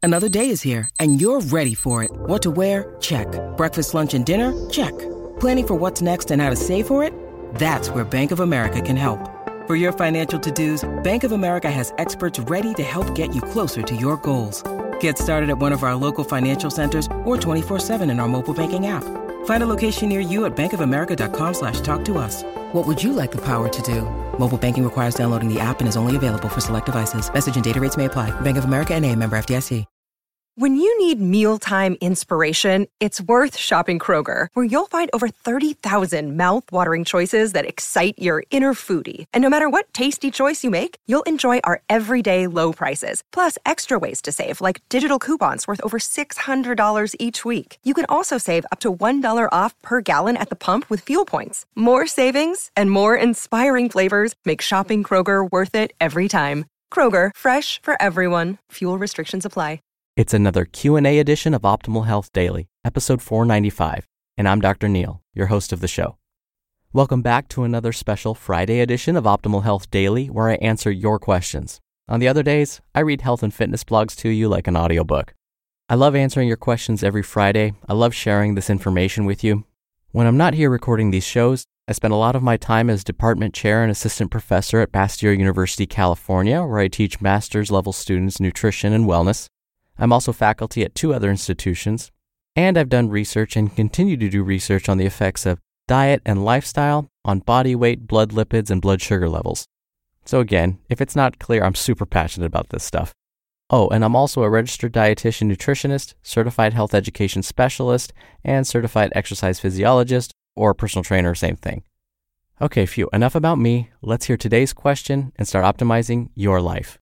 Another day is here, and you're ready for it. What to wear? Check. Breakfast, lunch, and dinner? Check. Planning for what's next and how to save for it? That's where Bank of America can help. For your financial to-dos, Bank of America has experts ready to help get you closer to your goals. Get started at one of our local financial centers or 24/7 in our mobile banking app. Find a location near you at bankofamerica.com/talktous. What would you like the power to do? Mobile banking requires downloading the app and is only available for select devices. Message and data rates may apply. Bank of America N.A., member FDIC. When you need mealtime inspiration, it's worth shopping Kroger, where you'll find over 30,000 mouth-watering choices that excite your inner foodie. And no matter what tasty choice you make, you'll enjoy our everyday low prices, plus extra ways to save, like digital coupons worth over $600 each week. You can also save up to $1 off per gallon at the pump with fuel points. More savings and more inspiring flavors make shopping Kroger worth it every time. Kroger, fresh for everyone. Fuel restrictions apply. It's another Q&A edition of Optimal Health Daily, episode 495, and I'm Dr. Neil, your host of the show. Welcome back to another special Friday edition of Optimal Health Daily, where I answer your questions. On the other days, I read health and fitness blogs to you like an audiobook. I love answering your questions every Friday. I love sharing this information with you. When I'm not here recording these shows, I spend a lot of my time as department chair and assistant professor at Bastyr University, California, where I teach master's level students nutrition and wellness. I'm also faculty at 2 other institutions, and I've done research and continue to do research on the effects of diet and lifestyle on body weight, blood lipids, and blood sugar levels. So again, if it's not clear, I'm super passionate about this stuff. Oh, and I'm also a registered dietitian nutritionist, certified health education specialist, and certified exercise physiologist or personal trainer, same thing. Okay, phew, enough about me. Let's hear today's question and start optimizing your life.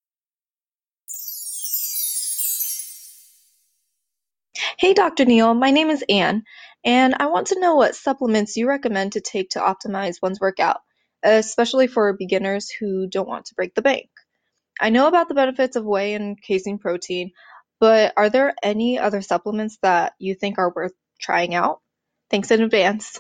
Hey, Dr. Neil, my name is Anne, and I want to know what supplements you recommend to take to optimize one's workout, especially for beginners who don't want to break the bank. I know about the benefits of whey and casein protein, but are there any other supplements that you think are worth trying out? Thanks in advance.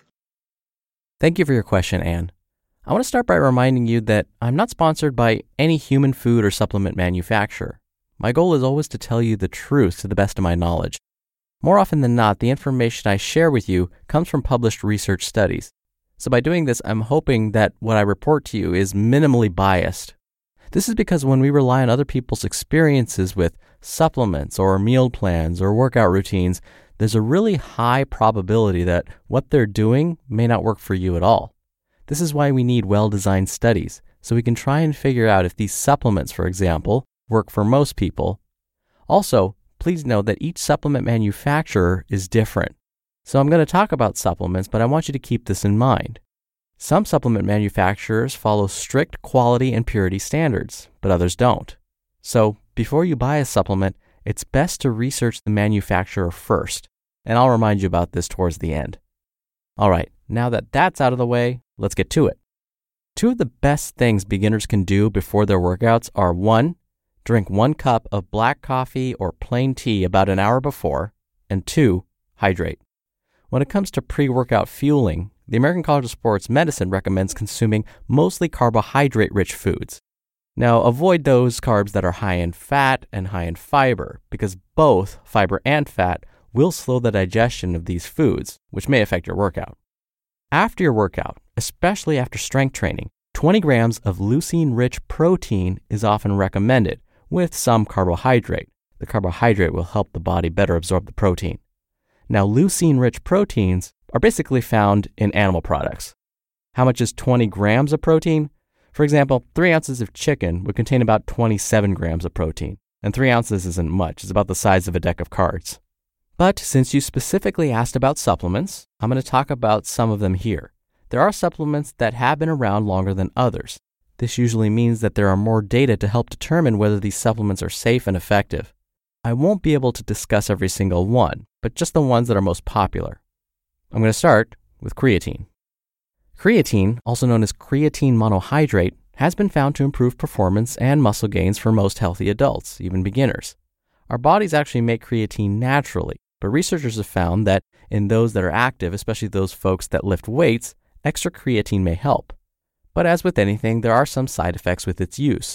Thank you for your question, Anne. I want to start by reminding you that I'm not sponsored by any human food or supplement manufacturer. My goal is always to tell you the truth to the best of my knowledge. More often than not, the information I share with you comes from published research studies. So by doing this, I'm hoping that what I report to you is minimally biased. This is because when we rely on other people's experiences with supplements or meal plans or workout routines, there's a really high probability that what they're doing may not work for you at all. This is why we need well-designed studies, so we can try and figure out if these supplements, for example, work for most people. Also, please know that each supplement manufacturer is different. So I'm going to talk about supplements, but I want you to keep this in mind. Some supplement manufacturers follow strict quality and purity standards, but others don't. So before you buy a supplement, it's best to research the manufacturer first, and I'll remind you about this towards the end. All right, now that that's out of the way, let's get to it. 2 of the best things beginners can do before their workouts are 1, drink 1 cup of black coffee or plain tea about an hour before, and 2, hydrate. When it comes to pre-workout fueling, the American College of Sports Medicine recommends consuming mostly carbohydrate-rich foods. Now, avoid those carbs that are high in fat and high in fiber, because both fiber and fat will slow the digestion of these foods, which may affect your workout. After your workout, especially after strength training, 20 grams of leucine-rich protein is often recommended, with some carbohydrate. The carbohydrate will help the body better absorb the protein. Now, leucine-rich proteins are basically found in animal products. How much is 20 grams of protein? For example, 3 ounces of chicken would contain about 27 grams of protein, and 3 ounces isn't much. It's about the size of a deck of cards. But since you specifically asked about supplements, I'm going to talk about some of them here. There are supplements that have been around longer than others. This usually means that there are more data to help determine whether these supplements are safe and effective. I won't be able to discuss every single one, but just the ones that are most popular. I'm going to start with creatine. Creatine, also known as creatine monohydrate, has been found to improve performance and muscle gains for most healthy adults, even beginners. Our bodies actually make creatine naturally, but researchers have found that in those that are active, especially those folks that lift weights, extra creatine may help. But as with anything, there are some side effects with its use.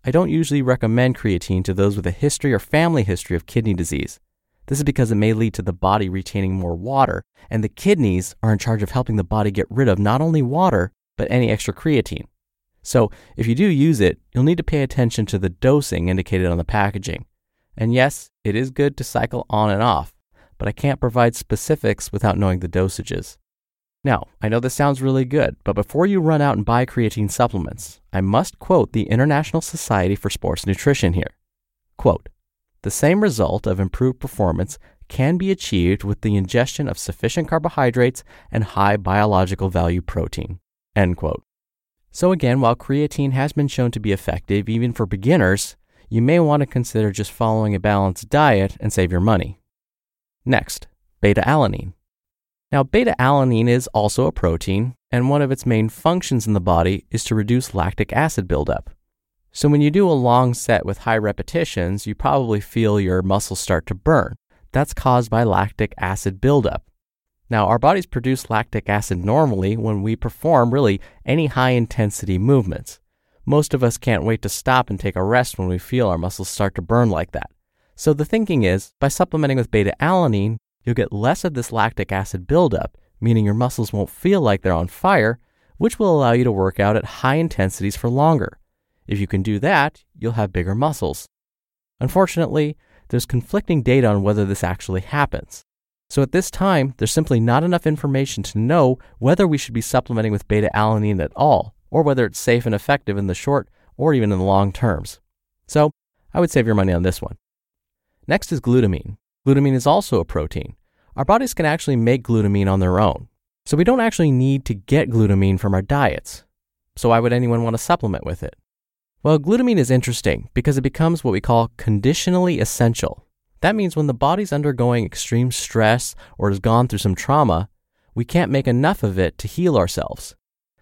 I don't usually recommend creatine to those with a history or family history of kidney disease. This is because it may lead to the body retaining more water, and the kidneys are in charge of helping the body get rid of not only water, but any extra creatine. So if you do use it, you'll need to pay attention to the dosing indicated on the packaging. And yes, it is good to cycle on and off, but I can't provide specifics without knowing the dosages. Now, I know this sounds really good, but before you run out and buy creatine supplements, I must quote the International Society for Sports Nutrition here. Quote, "The same result of improved performance can be achieved with the ingestion of sufficient carbohydrates and high biological value protein." End quote. So again, while creatine has been shown to be effective even for beginners, you may want to consider just following a balanced diet and save your money. Next, beta-alanine. Now, beta-alanine is also a protein, and one of its main functions in the body is to reduce lactic acid buildup. So when you do a long set with high repetitions, you probably feel your muscles start to burn. That's caused by lactic acid buildup. Now, our bodies produce lactic acid normally when we perform really any high-intensity movements. Most of us can't wait to stop and take a rest when we feel our muscles start to burn like that. So the thinking is, by supplementing with beta-alanine, you'll get less of this lactic acid buildup, meaning your muscles won't feel like they're on fire, which will allow you to work out at high intensities for longer. If you can do that, you'll have bigger muscles. Unfortunately, there's conflicting data on whether this actually happens. So at this time, there's simply not enough information to know whether we should be supplementing with beta-alanine at all, or whether it's safe and effective in the short or even in the long terms. So I would save your money on this one. Next is glutamine. Glutamine is also a protein. Our bodies can actually make glutamine on their own. So we don't actually need to get glutamine from our diets. So why would anyone want to supplement with it? Well, glutamine is interesting because it becomes what we call conditionally essential. That means when the body's undergoing extreme stress or has gone through some trauma, we can't make enough of it to heal ourselves.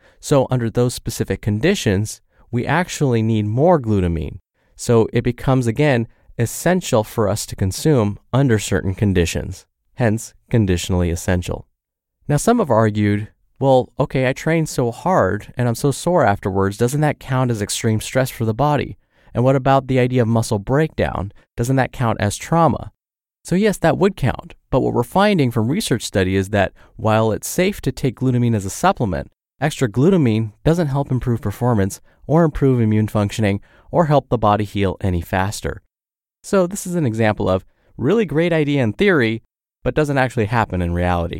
So under those specific conditions, we actually need more glutamine. So it becomes, again, essential for us to consume under certain conditions, hence conditionally essential. Now, some have argued, well, okay, I trained so hard and I'm so sore afterwards, doesn't that count as extreme stress for the body? And what about the idea of muscle breakdown? Doesn't that count as trauma? So yes, that would count, but what we're finding from research study is that while it's safe to take glutamine as a supplement, extra glutamine doesn't help improve performance or improve immune functioning or help the body heal any faster. So this is an example of really great idea in theory, but doesn't actually happen in reality.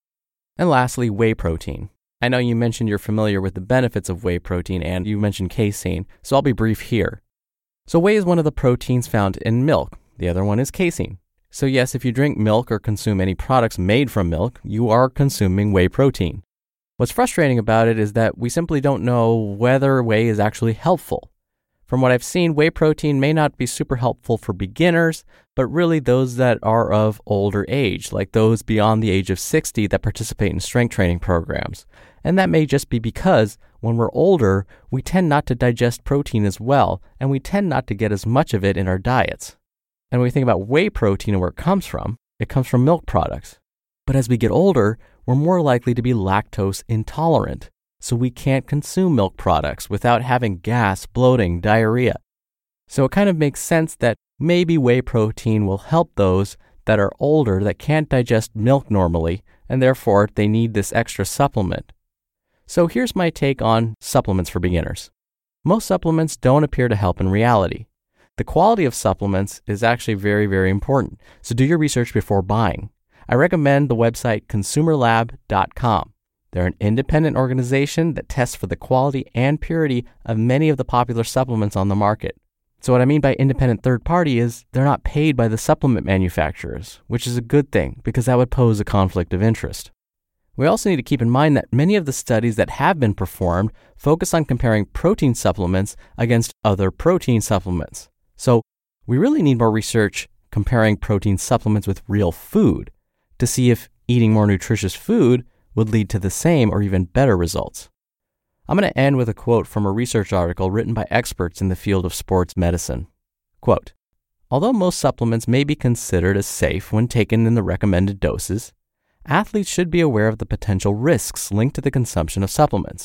And lastly, whey protein. I know you mentioned you're familiar with the benefits of whey protein and you mentioned casein, so I'll be brief here. So whey is one of the proteins found in milk. The other one is casein. So yes, if you drink milk or consume any products made from milk, you are consuming whey protein. What's frustrating about it is that we simply don't know whether whey is actually helpful. From what I've seen, whey protein may not be super helpful for beginners, but really those that are of older age, like those beyond the age of 60 that participate in strength training programs. And that may just be because when we're older, we tend not to digest protein as well, and we tend not to get as much of it in our diets. And when we think about whey protein and where it comes from milk products. But as we get older, we're more likely to be lactose intolerant. So we can't consume milk products without having gas, bloating, diarrhea. So it kind of makes sense that maybe whey protein will help those that are older that can't digest milk normally, and therefore they need this extra supplement. So here's my take on supplements for beginners. Most supplements don't appear to help in reality. The quality of supplements is actually very, very important, so do your research before buying. I recommend the website consumerlab.com. They're an independent organization that tests for the quality and purity of many of the popular supplements on the market. So what I mean by independent third party is they're not paid by the supplement manufacturers, which is a good thing because that would pose a conflict of interest. We also need to keep in mind that many of the studies that have been performed focus on comparing protein supplements against other protein supplements. So we really need more research comparing protein supplements with real food to see if eating more nutritious food would lead to the same or even better results. I'm going to end with a quote from a research article written by experts in the field of sports medicine. Quote, "Although most supplements may be considered as safe when taken in the recommended doses, athletes should be aware of the potential risks linked to the consumption of supplements.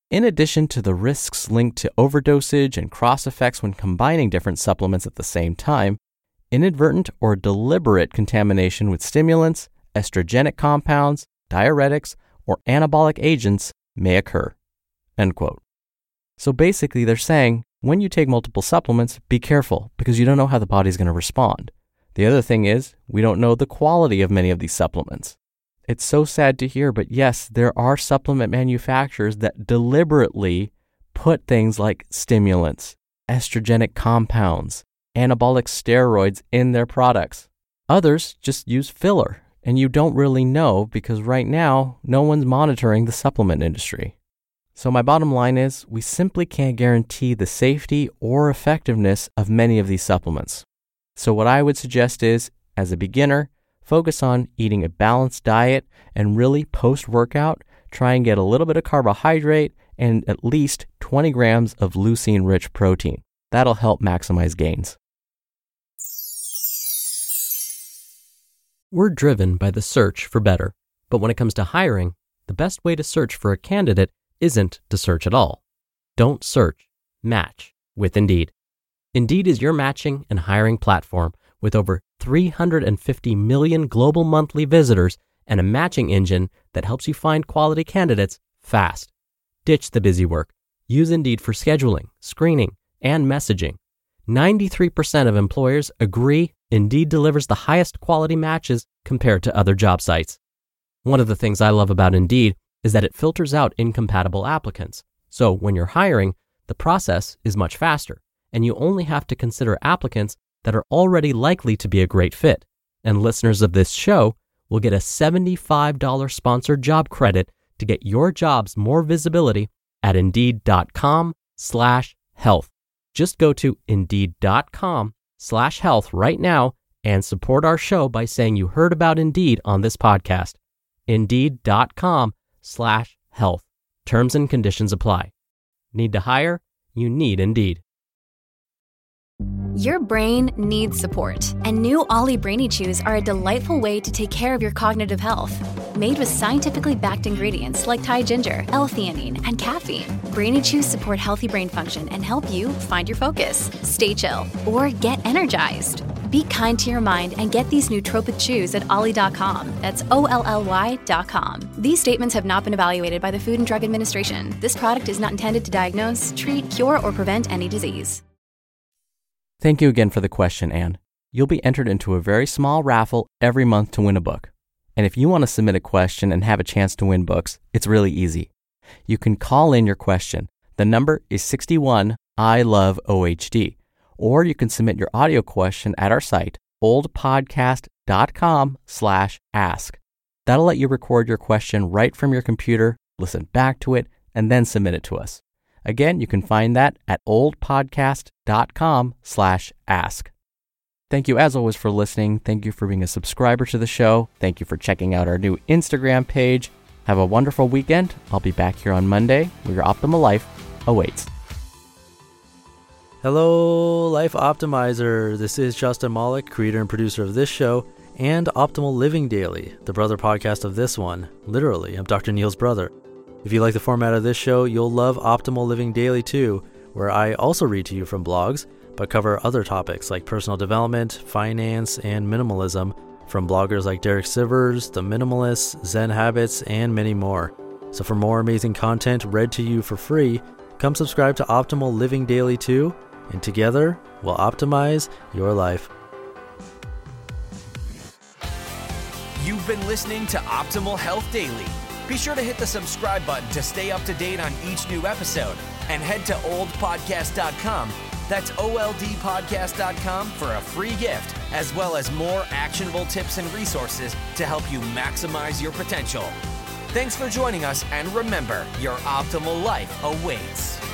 In addition to the risks linked to overdosage and cross effects when combining different supplements at the same time, inadvertent or deliberate contamination with stimulants, estrogenic compounds, diuretics, or anabolic agents may occur. End quote. So basically they're saying, when you take multiple supplements, be careful because you don't know how the body's going to respond. The other thing is, we don't know the quality of many of these supplements. It's so sad to hear, but yes, there are supplement manufacturers that deliberately put things like stimulants, estrogenic compounds, anabolic steroids in their products. Others just use filler, and you don't really know because right now, no one's monitoring the supplement industry. So my bottom line is, we simply can't guarantee the safety or effectiveness of many of these supplements. So what I would suggest is, as a beginner, focus on eating a balanced diet and really post-workout, try and get a little bit of carbohydrate and at least 20 grams of leucine-rich protein. That'll help maximize gains. We're driven by the search for better, but when it comes to hiring, the best way to search for a candidate isn't to search at all. Don't search, match with Indeed. Indeed is your matching and hiring platform with over 350 million global monthly visitors and a matching engine that helps you find quality candidates fast. Ditch the busy work. Use Indeed for scheduling, screening, and messaging. 93% of employers agree Indeed delivers the highest quality matches compared to other job sites. One of the things I love about Indeed is that it filters out incompatible applicants. So when you're hiring, the process is much faster, and you only have to consider applicants that are already likely to be a great fit. And listeners of this show will get a $75 sponsored job credit to get your jobs more visibility at Indeed.com/health. Just go to Indeed.com/health right now and support our show by saying you heard about Indeed on this podcast. Indeed.com/health. Terms and conditions apply. Need to hire? You need Indeed. Your brain needs support, and new Ollie Brainy Chews are a delightful way to take care of your cognitive health. Made with scientifically backed ingredients like Thai ginger, L-theanine, and caffeine, Brainy Chews support healthy brain function and help you find your focus, stay chill, or get energized. Be kind to your mind and get these nootropic chews at Ollie.com. That's OLLY.com. These statements have not been evaluated by the Food and Drug Administration. This product is not intended to diagnose, treat, cure, or prevent any disease. Thank you again for the question, Anne. You'll be entered into a very small raffle every month to win a book. And if you want to submit a question and have a chance to win books, it's really easy. You can call in your question. The number is 61 I love OHD. Or you can submit your audio question at our site, oldpodcast.com/ask. That'll let you record your question right from your computer, listen back to it, and then submit it to us. Again, you can find that at oldpodcast.com/ask. Thank you as always for listening. Thank you for being a subscriber to the show. Thank you for checking out our new Instagram page. Have a wonderful weekend. I'll be back here on Monday where your optimal life awaits. Hello, Life Optimizer. This is Justin Malik, creator and producer of this show and Optimal Living Daily, the brother podcast of this one. Literally, I'm Dr. Neil's brother. If you like the format of this show, you'll love Optimal Living Daily too, where I also read to you from blogs, but cover other topics like personal development, finance, and minimalism from bloggers like Derek Sivers, The Minimalists, Zen Habits, and many more. So for more amazing content read to you for free, come subscribe to Optimal Living Daily too, and together we'll optimize your life. You've been listening to Optimal Health Daily. Be sure to hit the subscribe button to stay up to date on each new episode, and head to oldpodcast.com. That's OLDpodcast.com for a free gift, as well as more actionable tips and resources to help you maximize your potential. Thanks for joining us, and remember, your optimal life awaits.